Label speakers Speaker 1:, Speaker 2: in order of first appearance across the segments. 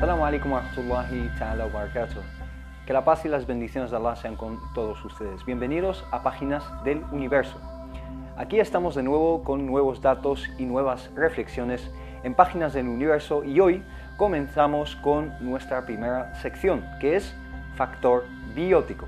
Speaker 1: Assalamu alaikum wa rahmatullahi ta'ala wa barakatuh. Que la paz y las bendiciones de Allah sean con todos ustedes. Bienvenidos a Páginas del Universo. Aquí estamos de nuevo con nuevos datos y nuevas reflexiones en Páginas del Universo y hoy comenzamos con nuestra primera sección, que es Factor Biótico.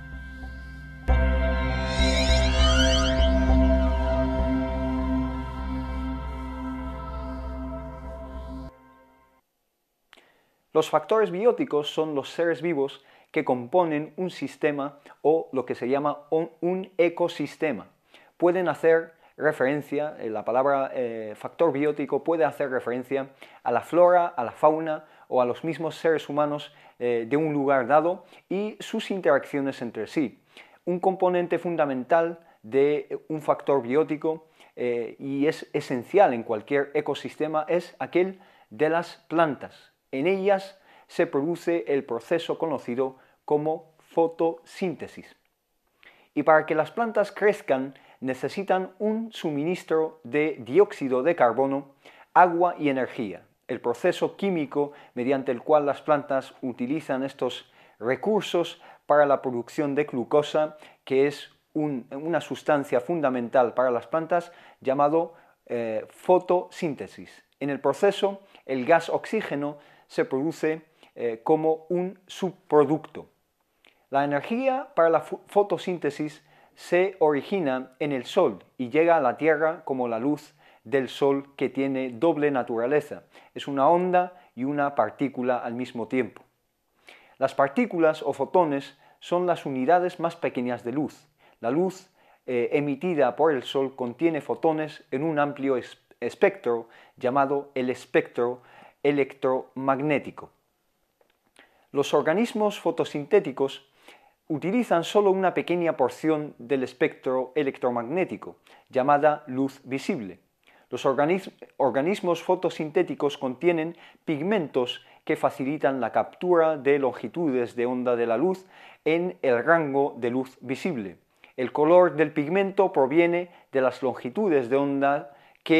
Speaker 1: Los factores bióticos son los seres vivos que componen un sistema o lo que se llama un ecosistema. Pueden hacer referencia, la palabra factor biótico puede hacer referencia a la flora, a la fauna o a los mismos seres humanos de un lugar dado y sus interacciones entre sí. Un componente fundamental de un factor biótico y es esencial en cualquier ecosistema es aquel de las plantas. En ellas se produce el proceso conocido como fotosíntesis. Y para que las plantas crezcan necesitan un suministro de dióxido de carbono, agua y energía. El proceso químico mediante el cual las plantas utilizan estos recursos para la producción de glucosa, que es una sustancia fundamental para las plantas, llamado fotosíntesis. En el proceso, el gas oxígeno se produce como un subproducto. La energía para la fotosíntesis se origina en el Sol y llega a la Tierra como la luz del Sol, que tiene doble naturaleza. Es una onda y una partícula al mismo tiempo. Las partículas o fotones son las unidades más pequeñas de luz. La luz emitida por el Sol contiene fotones en un amplio espectro llamado el espectro electromagnético. Los organismos fotosintéticos utilizan solo una pequeña porción del espectro electromagnético, llamada luz visible. Los organismos fotosintéticos contienen pigmentos que facilitan la captura de longitudes de onda de la luz en el rango de luz visible. El color del pigmento proviene de las longitudes de onda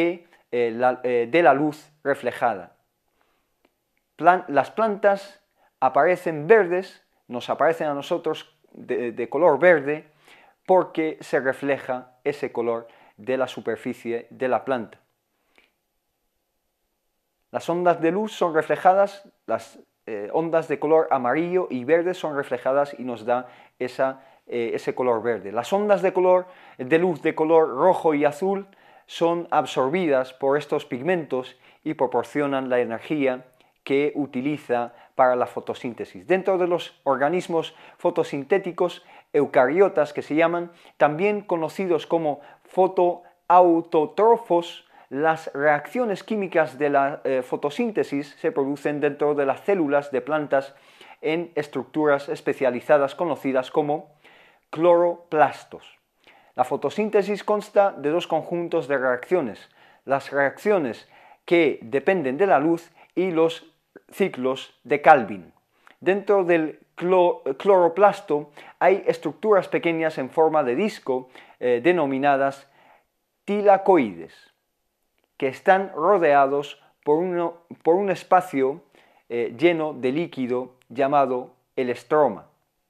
Speaker 1: de la luz reflejada. Las plantas aparecen verdes, nos aparecen a nosotros de color verde, porque se refleja ese color de la superficie de la planta. Las ondas de luz son reflejadas, las ondas de color amarillo y verde son reflejadas y nos da ese color verde. Las ondas de luz de color rojo y azul son absorbidas por estos pigmentos y proporcionan la energía que utiliza para la fotosíntesis. Dentro de los organismos fotosintéticos eucariotas, que se llaman, también conocidos como fotoautótrofos, las reacciones químicas de la fotosíntesis se producen dentro de las células de plantas en estructuras especializadas conocidas como cloroplastos. La fotosíntesis consta de dos conjuntos de reacciones: las reacciones que dependen de la luz y los ciclos de Calvin. Dentro del cloroplasto hay estructuras pequeñas en forma de disco denominadas tilacoides, que están rodeados por un espacio lleno de líquido llamado el estroma.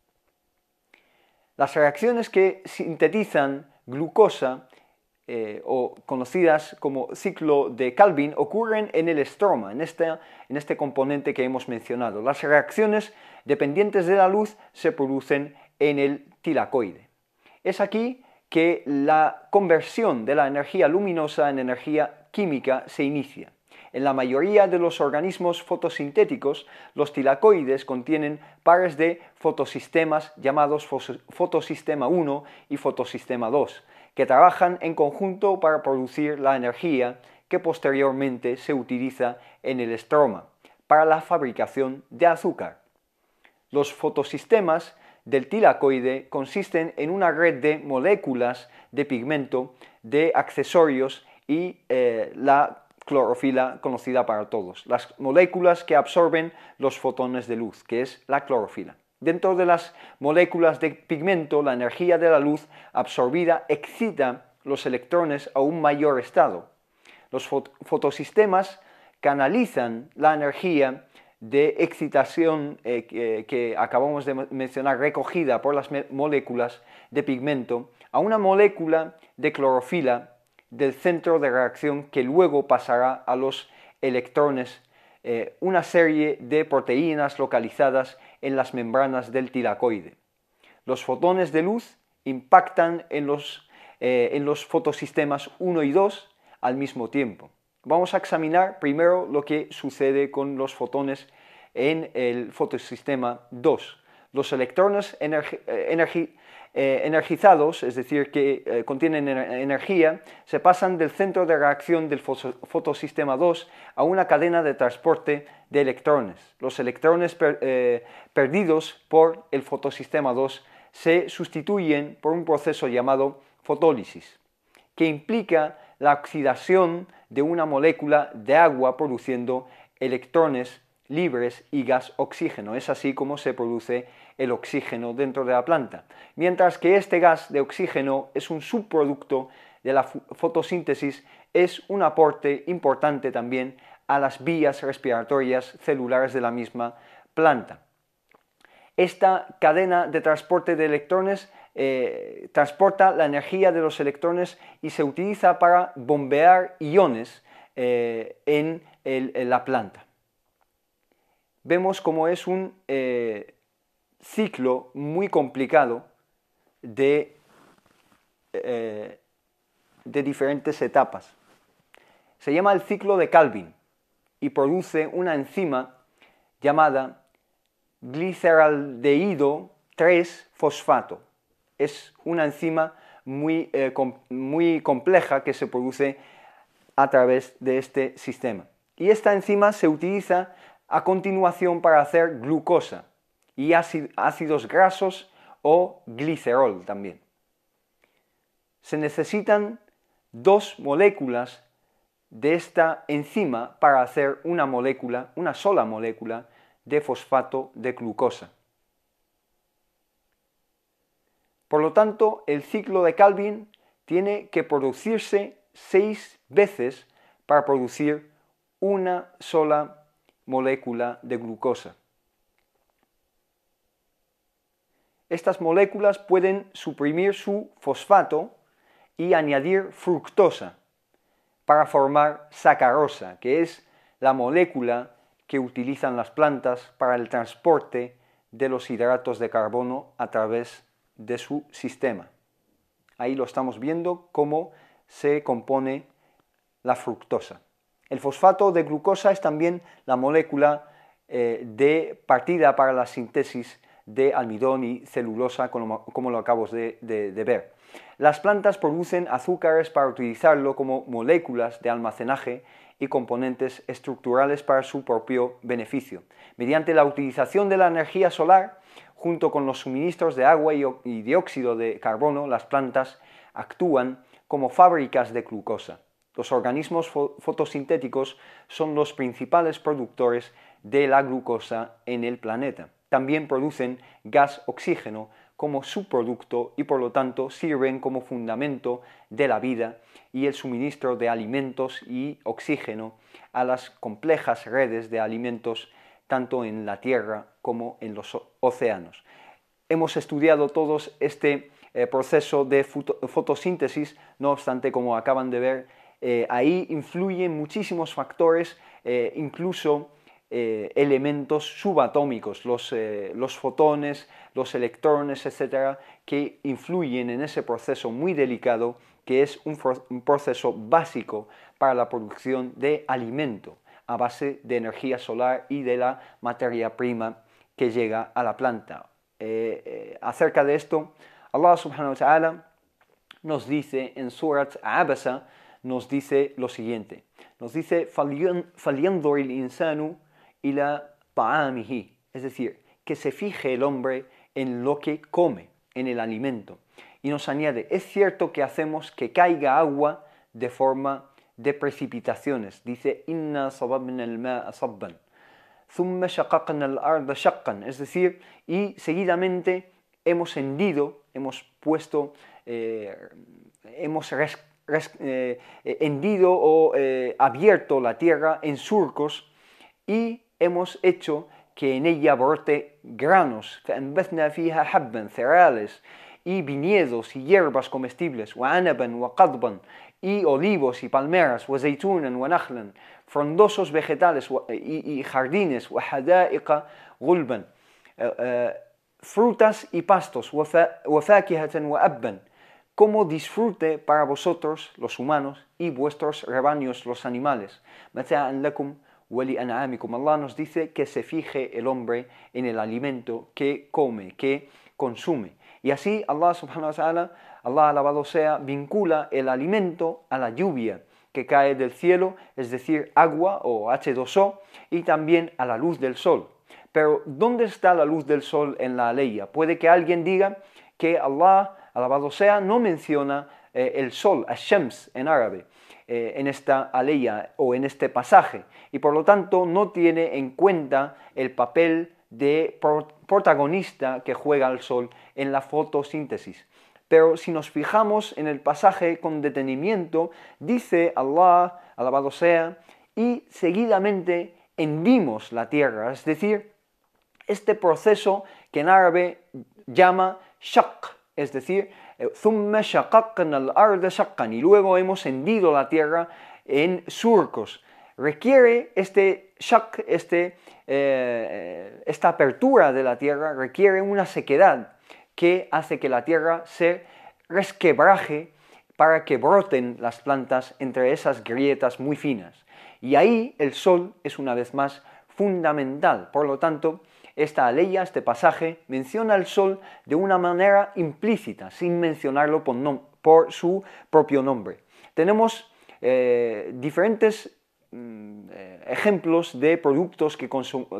Speaker 1: Las reacciones que sintetizan glucosa o conocidas como ciclo de Calvin ocurren en el estroma, en este componente que hemos mencionado. Las reacciones dependientes de la luz se producen en el tilacoide. Es aquí que la conversión de la energía luminosa en energía química se inicia. En la mayoría de los organismos fotosintéticos, los tilacoides contienen pares de fotosistemas llamados fotosistema 1 y fotosistema 2, que trabajan en conjunto para producir la energía que posteriormente se utiliza en el estroma para la fabricación de azúcar. Los fotosistemas del tilacoide consisten en una red de moléculas de pigmento, de accesorios y la clorofila conocida para todos, las moléculas que absorben los fotones de luz, que es la clorofila. Dentro de las moléculas de pigmento, la energía de la luz absorbida excita los electrones a un mayor estado. Los fotosistemas canalizan la energía de excitación que acabamos de mencionar, recogida por las moléculas de pigmento, a una molécula de clorofila del centro de reacción que luego pasará a los electrones, una serie de proteínas localizadas en las membranas del tilacoide. Los fotones de luz impactan en los fotosistemas 1 y 2 al mismo tiempo. Vamos a examinar primero lo que sucede con los fotones en el fotosistema 2. Los electrones energizados, es decir, que contienen energía, se pasan del centro de reacción del fotosistema 2 a una cadena de transporte de electrones. Los electrones perdidos por el fotosistema 2 se sustituyen por un proceso llamado fotólisis, que implica la oxidación de una molécula de agua produciendo electrones libres y gas oxígeno. Es así como se produce el oxígeno dentro de la planta. Mientras que este gas de oxígeno es un subproducto de la fotosíntesis, es un aporte importante también a las vías respiratorias celulares de la misma planta. Esta cadena de transporte de electrones transporta la energía de los electrones y se utiliza para bombear iones en la planta. Vemos cómo es un ciclo muy complicado de diferentes etapas. Se llama el ciclo de Calvin y produce una enzima llamada gliceraldehído 3-fosfato. Es una enzima muy compleja que se produce a través de este sistema. Y esta enzima se utiliza a continuación para hacer glucosa y ácidos grasos o glicerol también. Se necesitan 2 moléculas de esta enzima para hacer una sola molécula de fosfato de glucosa. Por lo tanto, el ciclo de Calvin tiene que producirse 6 veces para producir una sola molécula de glucosa. Estas moléculas pueden suprimir su fosfato y añadir fructosa para formar sacarosa, que es la molécula que utilizan las plantas para el transporte de los hidratos de carbono a través de su sistema. Ahí lo estamos viendo cómo se compone la fructosa. El fosfato de glucosa es también la molécula de partida para la síntesis de almidón y celulosa, como lo acabamos de ver. Las plantas producen azúcares para utilizarlo como moléculas de almacenaje y componentes estructurales para su propio beneficio. Mediante la utilización de la energía solar, junto con los suministros de agua y dióxido de carbono, las plantas actúan como fábricas de glucosa. Los organismos fotosintéticos son los principales productores de la glucosa en el planeta. También producen gas oxígeno como subproducto y por lo tanto sirven como fundamento de la vida y el suministro de alimentos y oxígeno a las complejas redes de alimentos tanto en la Tierra como en los océanos. Hemos estudiado todos este proceso de fotosíntesis, no obstante, como acaban de ver, ahí influyen muchísimos factores, incluso elementos subatómicos, los fotones, los electrones, etcétera, que influyen en ese proceso muy delicado que es un proceso básico para la producción de alimento a base de energía solar y de la materia prima que llega a la planta. Acerca de esto, Allah subhanahu wa ta'ala nos dice en Surat Abasa, nos dice lo siguiente, nos dice فَلْيَنْظُرِ الْإِنسَانُ إِلَى طَعَامِهِ, es decir, que se fije el hombre en lo que come, en el alimento. Y nos añade, es cierto que hacemos que caiga agua de forma de precipitaciones. Dice, إِنَّا صَبَبْنَا الْمَاءَ صَبًّا ثُمَّ شَقَقْنَا الْأَرْضَ شَقًّا, es decir, y seguidamente hemos hendido, hemos puesto, hemos hendido o abierto la tierra en surcos y hemos hecho que en ella brote granos, فأنبتنا فيها حبا, cereales, y viñedos y hierbas comestibles, وعنبا وقضبا, y olivos y palmeras, وزيتونا ونخلا, frondosos vegetales y jardines, وحدائق غلبا, frutas y pastos, وفاكهة وأبا, como disfrute para vosotros los humanos y vuestros rebaños los animales. متاعا لكم ولأنعامكم. Allah nos dice que se fije el hombre en el alimento que come, que consume. Y así Allah subhanahu wa ta'ala, Allah alabado sea, vincula el alimento a la lluvia que cae del cielo, es decir, agua o H2O, y también a la luz del sol. Pero ¿dónde está la luz del sol en la aleya? Puede que alguien diga que Allah, alabado sea, no menciona el sol, ash-shams en árabe, en esta aleya o en este pasaje, y por lo tanto no tiene en cuenta el papel de protagonista que juega el sol en la fotosíntesis. Pero si nos fijamos en el pasaje con detenimiento, dice Allah, alabado sea, y seguidamente hendimos la tierra, es decir, este proceso que en árabe llama shaq, es decir, ثُمَّ شَقَقْنَا الْأَرْضَ شَقًّا, y luego hemos hendido la tierra en surcos. Requiere este shaq, esta apertura de la tierra, requiere una sequedad que hace que la tierra se resquebraje para que broten las plantas entre esas grietas muy finas. Y ahí el sol es una vez más fundamental. Por lo tanto, esta aleya, este pasaje, menciona al sol de una manera implícita, sin mencionarlo por su propio nombre. Tenemos diferentes ejemplos de productos que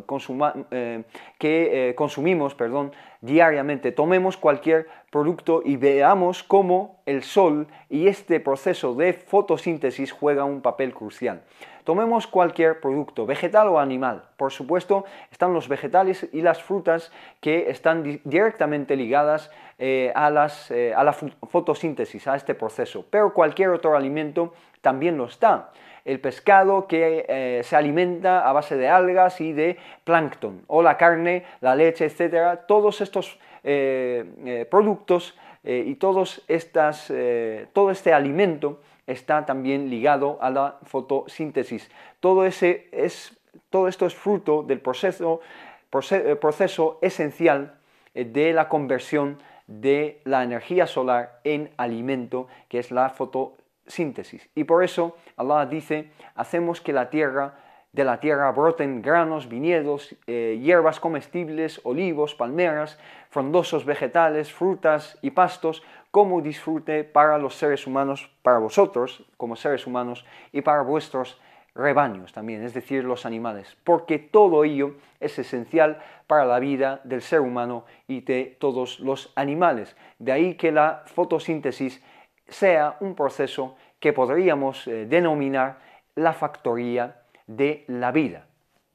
Speaker 1: consumimos diariamente. Tomemos cualquier producto y veamos cómo el sol y este proceso de fotosíntesis juega un papel crucial. Tomemos cualquier producto, vegetal o animal. Por supuesto, están los vegetales y las frutas que están directamente ligadas a la fotosíntesis, a este proceso. Pero cualquier otro alimento también lo está. El pescado que se alimenta a base de algas y de plancton, o la carne, la leche, etc. Todos estos productos y todo este alimento está también ligado a la fotosíntesis. Todo esto es fruto del proceso esencial de la conversión de la energía solar en alimento, que es la fotosíntesis. Y por eso Allah dice, hacemos que de la tierra broten granos, viñedos, hierbas comestibles, olivos, palmeras, frondosos vegetales, frutas y pastos, como disfrute para los seres humanos, para vosotros como seres humanos y para vuestros rebaños también, es decir, los animales, porque todo ello es esencial para la vida del ser humano y de todos los animales. De ahí que la fotosíntesis sea un proceso que podríamos denominar la factoría de la vida.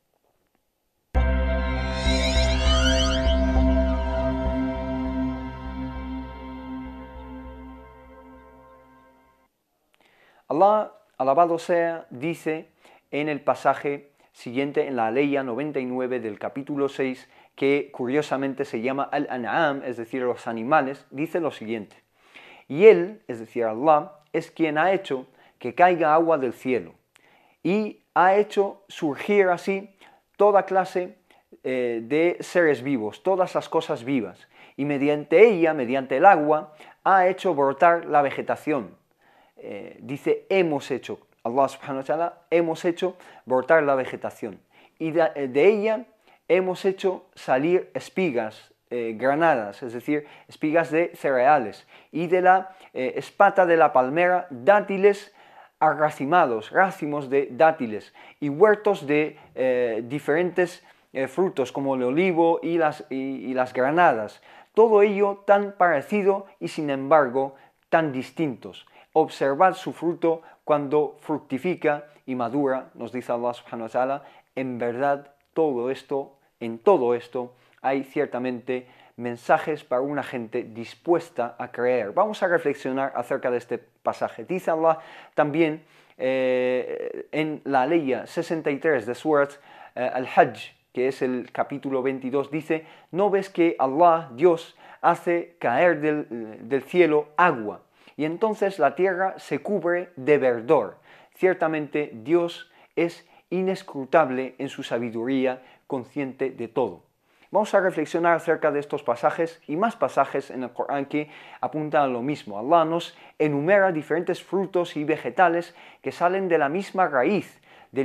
Speaker 1: Allah, alabado sea, dice en el pasaje siguiente, en la aleya 99 del capítulo 6, que curiosamente se llama Al-An'am, es decir, los animales, dice lo siguiente: y Él, es decir, Allah, es quien ha hecho que caiga agua del cielo, y ha hecho surgir así toda clase de seres vivos, todas las cosas vivas, y mediante ella, mediante el agua, ha hecho brotar la vegetación. Dice, hemos hecho, Allah subhanahu wa ta'ala, hemos hecho brotar la vegetación, y de ella hemos hecho salir espigas, granadas, es decir, espigas de cereales, y de la espata de la palmera, dátiles arracimados, racimos de dátiles, y huertos de diferentes frutos como el olivo y las granadas, todo ello tan parecido y sin embargo tan distintos. Observad su fruto cuando fructifica y madura, nos dice Allah subhanahu wa ta'ala. En verdad, en todo esto hay ciertamente mensajes para una gente dispuesta a creer. Vamos a reflexionar acerca de este pasaje. Dice Allah también en la ley 63 de Surat al-Hajj, que es el capítulo 22, dice: ¿no ves que Allah, Dios, hace caer del cielo agua y entonces la tierra se cubre de verdor? Ciertamente Dios es inescrutable en su sabiduría, consciente de todo. Vamos a reflexionar acerca de estos pasajes y más pasajes en el Corán que apuntan a lo mismo. Allah nos enumera diferentes frutos y vegetales que salen de la misma raíz, de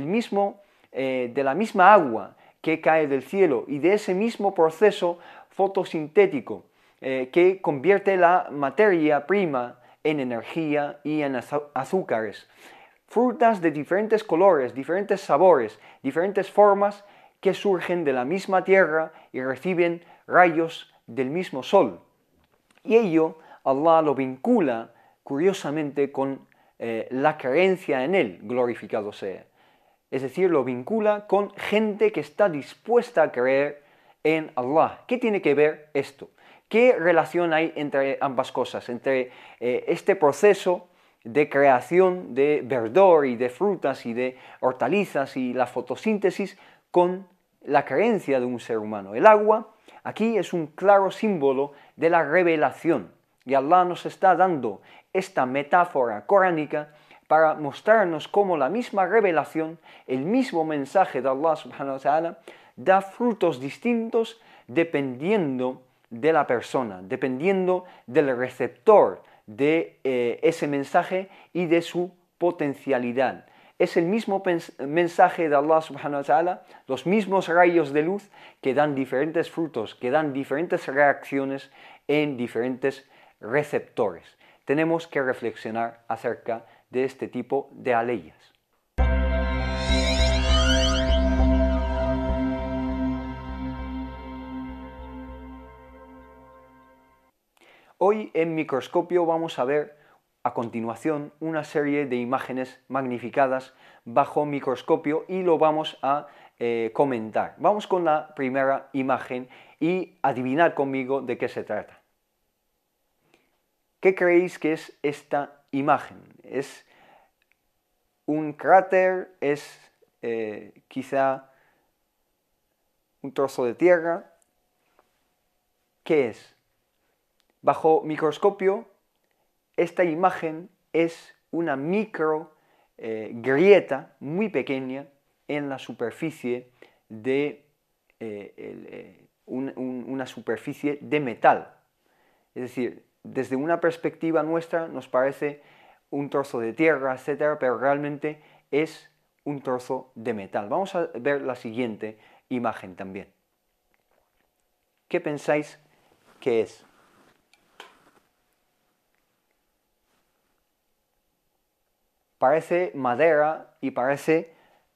Speaker 1: la misma agua que cae del cielo y de ese mismo proceso fotosintético que convierte la materia prima en energía y en azúcares. Frutas de diferentes colores, diferentes sabores, diferentes formas que surgen de la misma tierra y reciben rayos del mismo sol. Y ello Allah lo vincula curiosamente con la creencia en Él, glorificado sea. Es decir, lo vincula con gente que está dispuesta a creer en Allah. ¿Qué tiene que ver esto? ¿Qué relación hay entre ambas cosas? Entre este proceso de creación de verdor y de frutas y de hortalizas y la fotosíntesis con la creencia de un ser humano. El agua aquí es un claro símbolo de la revelación y Allah nos está dando esta metáfora coránica para mostrarnos cómo la misma revelación, el mismo mensaje de Allah subhanahu wa ta'ala, da frutos distintos dependiendo de la persona, dependiendo del receptor de ese mensaje y de su potencialidad. Es el mismo mensaje de Allah subhanahu wa ta'ala, los mismos rayos de luz que dan diferentes frutos, que dan diferentes reacciones en diferentes receptores. Tenemos que reflexionar acerca de este tipo de aleyas. Hoy en Microscopio vamos a ver a continuación una serie de imágenes magnificadas bajo microscopio y lo vamos a comentar. Vamos con la primera imagen y adivinad conmigo de qué se trata. ¿Qué creéis que es esta imagen? ¿Es un cráter? ¿Es quizá un trozo de tierra? ¿Qué es? Bajo microscopio, esta imagen es una micro grieta muy pequeña en la superficie de una superficie de metal. Es decir, desde una perspectiva nuestra nos parece un trozo de tierra, etc., pero realmente es un trozo de metal. Vamos a ver la siguiente imagen también. ¿Qué pensáis que es? Parece madera y parece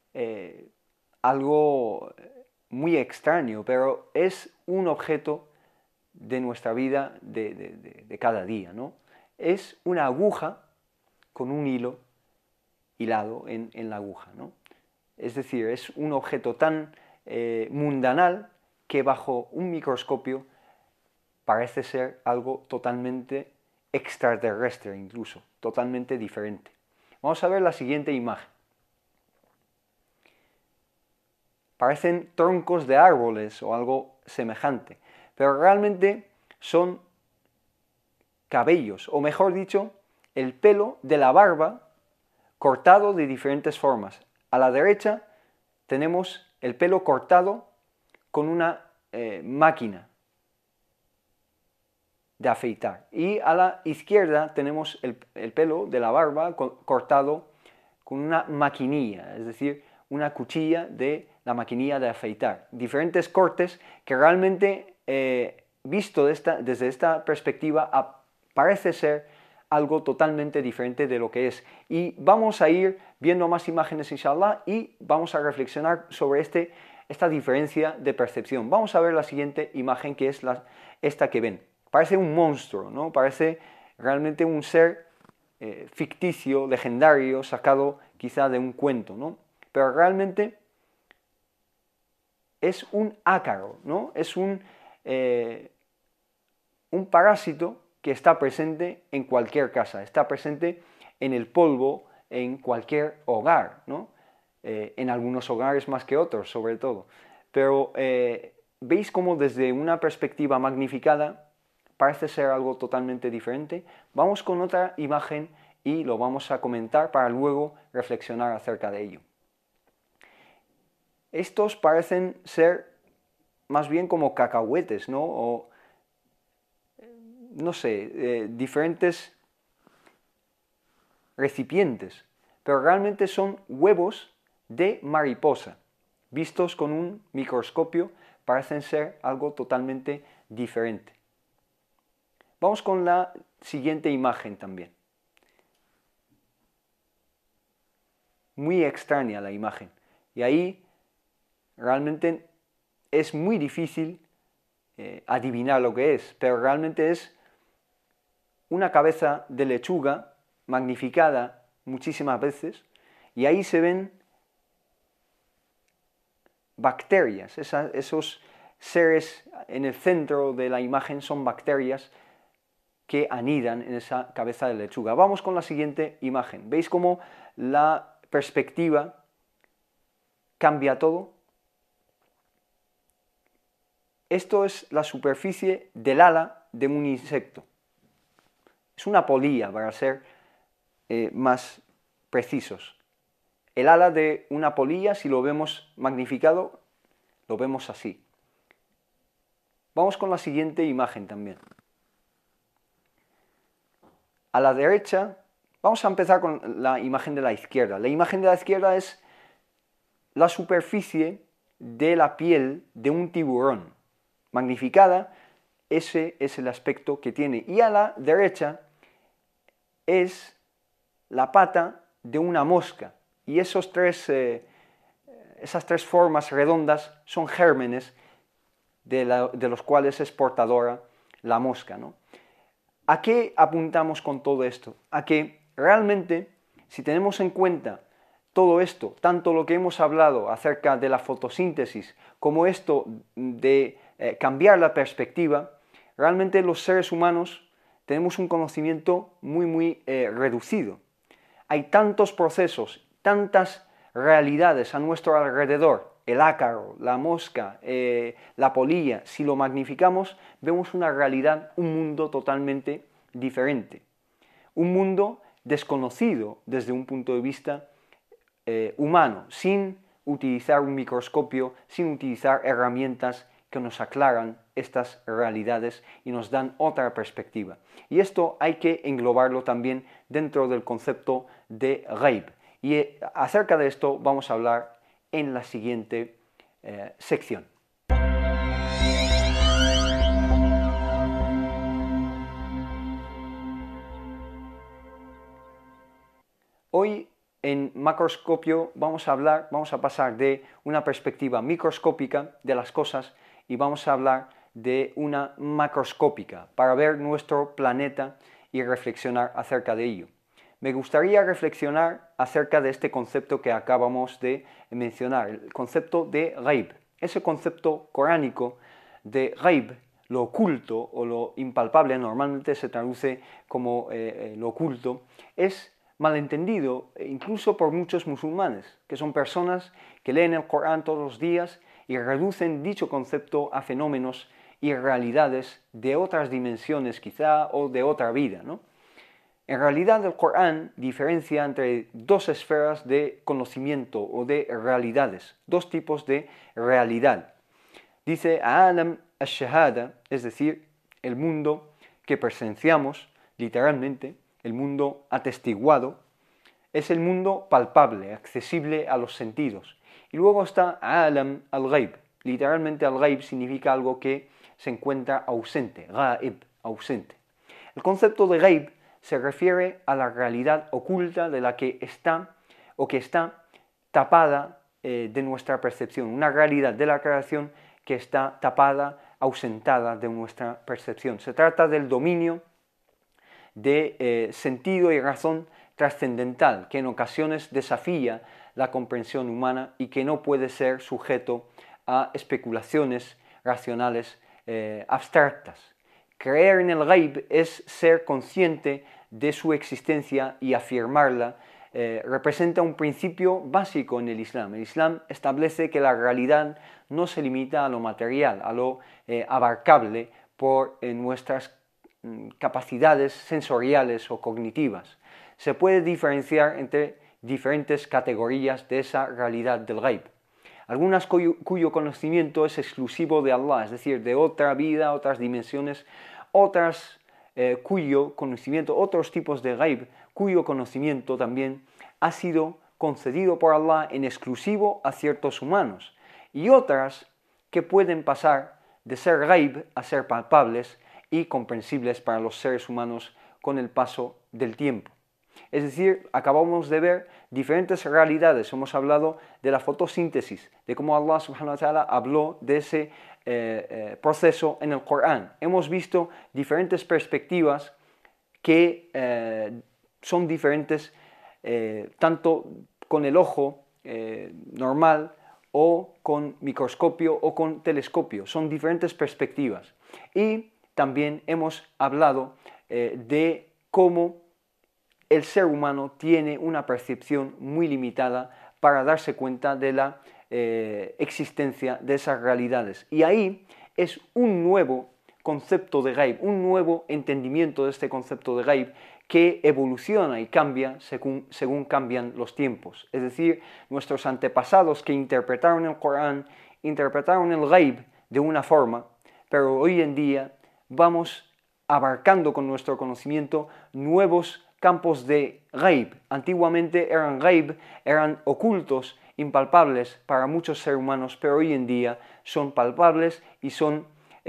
Speaker 1: algo muy extraño, pero es un objeto de nuestra vida de cada día, ¿no? Es una aguja con un hilo hilado en la aguja, ¿no? Es decir, es un objeto tan mundanal que bajo un microscopio parece ser algo totalmente extraterrestre, incluso, totalmente diferente. Vamos a ver la siguiente imagen. Parecen troncos de árboles o algo semejante, pero realmente son cabellos, o mejor dicho, el pelo de la barba cortado de diferentes formas. A la derecha tenemos el pelo cortado con una máquina de afeitar. Y a la izquierda tenemos el pelo de la barba cortado con una maquinilla, es decir, una cuchilla de la maquinilla de afeitar. Diferentes cortes que realmente, visto desde esta perspectiva, parece ser algo totalmente diferente de lo que es. Y vamos a ir viendo más imágenes, inshallah, y vamos a reflexionar sobre esta diferencia de percepción. Vamos a ver la siguiente imagen, que es esta que ven. Parece un monstruo, ¿no? Parece realmente un ser ficticio, legendario, sacado quizá de un cuento, ¿no? Pero realmente es un ácaro, ¿no? Es un parásito que está presente en cualquier casa, está presente en el polvo en cualquier hogar, ¿no? En algunos hogares más que otros, sobre todo. Pero veis cómo desde una perspectiva magnificada parece ser algo totalmente diferente. Vamos con otra imagen y lo vamos a comentar para luego reflexionar acerca de ello. Estos parecen ser más bien como cacahuetes, ¿no? O, no sé, diferentes recipientes, pero realmente son huevos de mariposa. Vistos con un microscopio, parecen ser algo totalmente diferente. Vamos con la siguiente imagen también. Muy extraña la imagen. Y ahí realmente es muy difícil adivinar lo que es, pero realmente es una cabeza de lechuga magnificada muchísimas veces, y ahí se ven bacterias, esos seres en el centro de la imagen son bacterias que anidan en esa cabeza de lechuga. Vamos con la siguiente imagen. ¿Veis cómo la perspectiva cambia todo? Esto es la superficie del ala de un insecto. Es una polilla, para ser más precisos. El ala de una polilla, si lo vemos magnificado, lo vemos así. Vamos con la siguiente imagen también. A la derecha, vamos a empezar con la imagen de la izquierda. La imagen de la izquierda es la superficie de la piel de un tiburón. Magnificada, ese es el aspecto que tiene. Y a la derecha es la pata de una mosca. Y esas tres formas redondas son gérmenes de los cuales es portadora la mosca, ¿no? ¿A qué apuntamos con todo esto? A que realmente, si tenemos en cuenta todo esto, tanto lo que hemos hablado acerca de la fotosíntesis como esto de cambiar la perspectiva, realmente los seres humanos tenemos un conocimiento muy reducido. Hay tantos procesos, tantas realidades a nuestro alrededor, el ácaro, la mosca, la polilla. Si lo magnificamos, vemos una realidad, un mundo totalmente diferente. Un mundo desconocido desde un punto de vista humano, sin utilizar un microscopio, sin utilizar herramientas que nos aclaran estas realidades y nos dan otra perspectiva. Y esto hay que englobarlo también dentro del concepto de Ghaib. Y acerca de esto vamos a hablar en la siguiente sección. Hoy en Macroscopio vamos a pasar de una perspectiva microscópica de las cosas y vamos a hablar de una macroscópica para ver nuestro planeta y reflexionar acerca de ello. Me gustaría reflexionar acerca de este concepto que acabamos de mencionar, el concepto de Ghaib. Ese concepto coránico de Ghaib, lo oculto o lo impalpable, normalmente se traduce como lo oculto, es malentendido incluso por muchos musulmanes, que son personas que leen el Corán todos los días y reducen dicho concepto a fenómenos y realidades de otras dimensiones quizá o de otra vida, ¿no? En realidad el Corán diferencia entre dos esferas de conocimiento o de realidades, dos tipos de realidad. Dice Alam al-Shahada, es decir, el mundo que presenciamos, literalmente, el mundo atestiguado, es el mundo palpable, accesible a los sentidos. Y luego está Alam al-Ghaib. Literalmente al-Ghaib significa algo que se encuentra ausente, Ghaib, ausente. El concepto de Ghaib se refiere a la realidad oculta de la que está o que está tapada de nuestra percepción, una realidad de la creación que está tapada, ausentada de nuestra percepción. Se trata del dominio de sentido y razón trascendental que en ocasiones desafía la comprensión humana y que no puede ser sujeto a especulaciones racionales abstractas. Creer en el Ghaib es ser consciente de su existencia y afirmarla representa un principio básico en el Islam. El Islam establece que la realidad no se limita a lo material, a lo abarcable por nuestras capacidades sensoriales o cognitivas. Se puede diferenciar entre diferentes categorías de esa realidad del ghaib. Algunas cuyo conocimiento es exclusivo de Allah, es decir, de otra vida, otras dimensiones, otras cuyo conocimiento, otros tipos de ghaib, cuyo conocimiento también ha sido concedido por Allah en exclusivo a ciertos humanos, y otras que pueden pasar de ser ghaib a ser palpables y comprensibles para los seres humanos con el paso del tiempo. Es decir, acabamos de ver diferentes realidades. Hemos hablado de la fotosíntesis, de cómo Allah subhanahu wa ta'ala habló de ese proceso en el Corán. Hemos visto diferentes perspectivas que son diferentes tanto con el ojo normal o con microscopio o con telescopio. Son diferentes perspectivas. Y también hemos hablado de cómo el ser humano tiene una percepción muy limitada para darse cuenta de la existencia de esas realidades. Y ahí es un nuevo concepto de ghaib, un nuevo entendimiento de este concepto de ghaib que evoluciona y cambia según cambian los tiempos. Es decir, nuestros antepasados que interpretaron el Corán, interpretaron el ghaib de una forma, pero hoy en día vamos abarcando con nuestro conocimiento nuevos campos de ghaib. Antiguamente eran ghaib, eran ocultos, impalpables para muchos seres humanos, pero hoy en día son palpables y son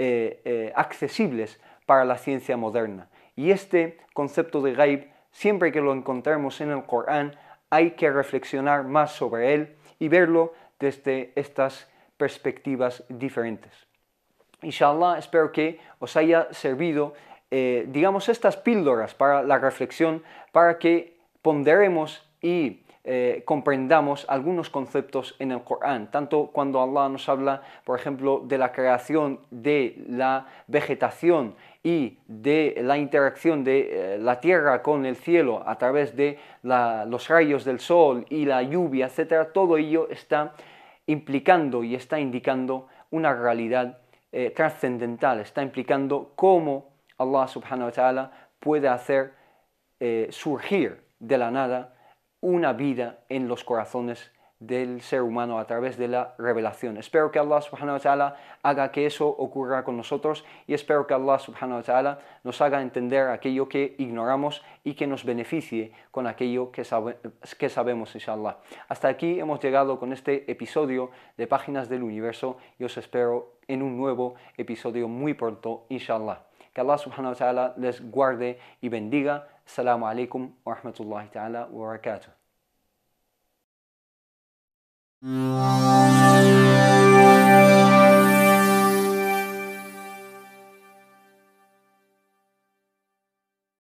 Speaker 1: accesibles para la ciencia moderna. Y este concepto de ghaib, siempre que lo encontremos en el Corán, hay que reflexionar más sobre él y verlo desde estas perspectivas diferentes. Inshallah, espero que os haya servido digamos, estas píldoras para la reflexión, para que ponderemos y comprendamos algunos conceptos en el Corán, tanto cuando Allah nos habla, por ejemplo, de la creación de la vegetación y de la interacción de la tierra con el cielo a través de los rayos del sol y la lluvia, etc. Todo ello está implicando y está indicando una realidad trascendental, está implicando cómo Allah subhanahu wa ta'ala puede hacer surgir de la nada una vida en los corazones del ser humano a través de la revelación. Espero que Allah subhanahu wa ta'ala haga que eso ocurra con nosotros y espero que Allah subhanahu wa ta'ala nos haga entender aquello que ignoramos y que nos beneficie con aquello que sabemos, inshallah. Hasta aquí hemos llegado con este episodio de Páginas del Universo y os espero en un nuevo episodio muy pronto, inshallah. Que Allah subhanahu wa ta'ala les guarde y bendiga. Assalamu alaikum wa rahmatullahi ta'ala wa barakatuh.